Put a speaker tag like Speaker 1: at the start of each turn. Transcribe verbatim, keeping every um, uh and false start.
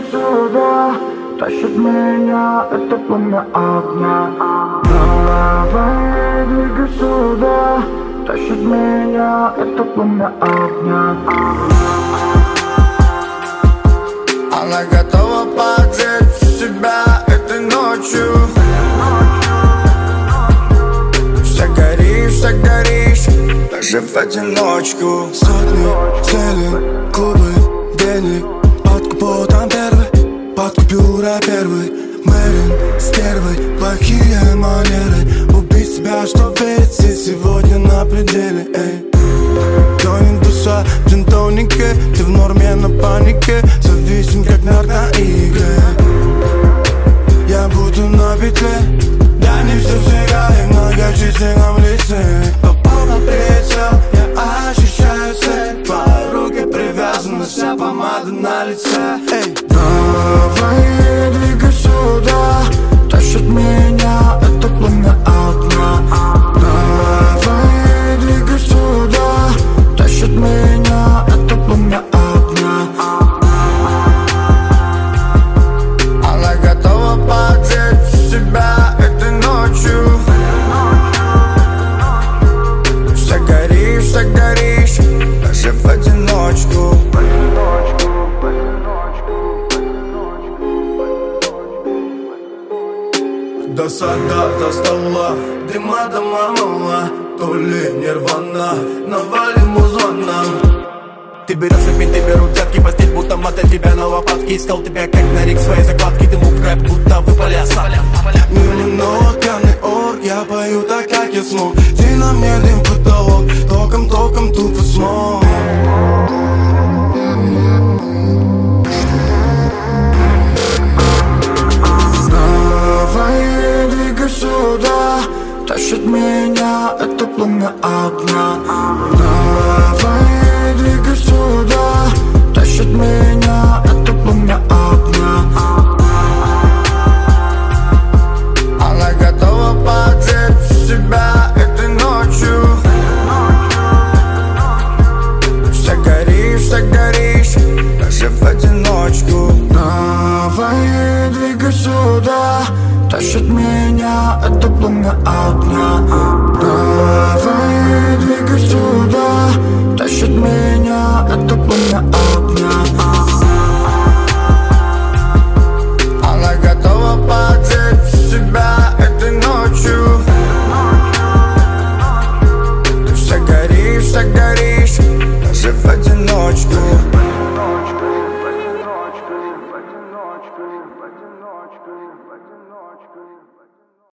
Speaker 1: сюда, тащит меня, это пламя огня. Давай, двигай сюда, тащит меня, это пламя огня.
Speaker 2: Она готова поджечь себя этой ночью. Вся горишь, вся горишь, даже в одиночку.
Speaker 3: Сотни целей, клубы, денег, под капотом первый, под купюра первый. Мэрин с первой, плохие манеры. Убить себя, чтоб верить, и сегодня на пределе, эй. Тонет душа в джин-тонике, ты в норме, на панике, зависим как наркоигры. Я буду на петле, да не все сжигая в многочисленном лице. Попал на прицел, я ощущаю цель. Твои руки привязаны, вся помада на лице, эй.
Speaker 1: Давай, двигай сюда, тащит меня, это пламя огня. Давай, двигай сюда, тащит меня, это пламя огня.
Speaker 2: Она готова поджечь себя этой ночью. Вся горишь, вся горишь, даже в одиночку.
Speaker 3: Досада до стола, дыма дома мала, то ли нирвана, навалим музоном. Ты берешь их, ты берут взятки, постель будто модель тебя на лопатки. Искал тебя как на рик своей закладки, ты мог рэп, будто выпали осадки. Мимо пьяный орг, я пою так, как я смог. Ты на мне дым потолок, током, током тупо смог.
Speaker 1: Давай, двигай сюда, тащит меня, это пламя огня. Давай, двигай сюда, тащит меня, это пламя огня.
Speaker 2: Она готова поджечь себя этой ночью. Вся горишь, вся горишь, даже в одиночку.
Speaker 1: Давай, двигай сюда, тащит меня, это пламя огня. Давай, двигай сюда, тащит меня, это пламя огня.
Speaker 2: Она готова поджечь себя этой ночью. Ты вся горишь, вся горишь, даже в одиночку.
Speaker 1: В одиночку, в одиночку, в одиночку.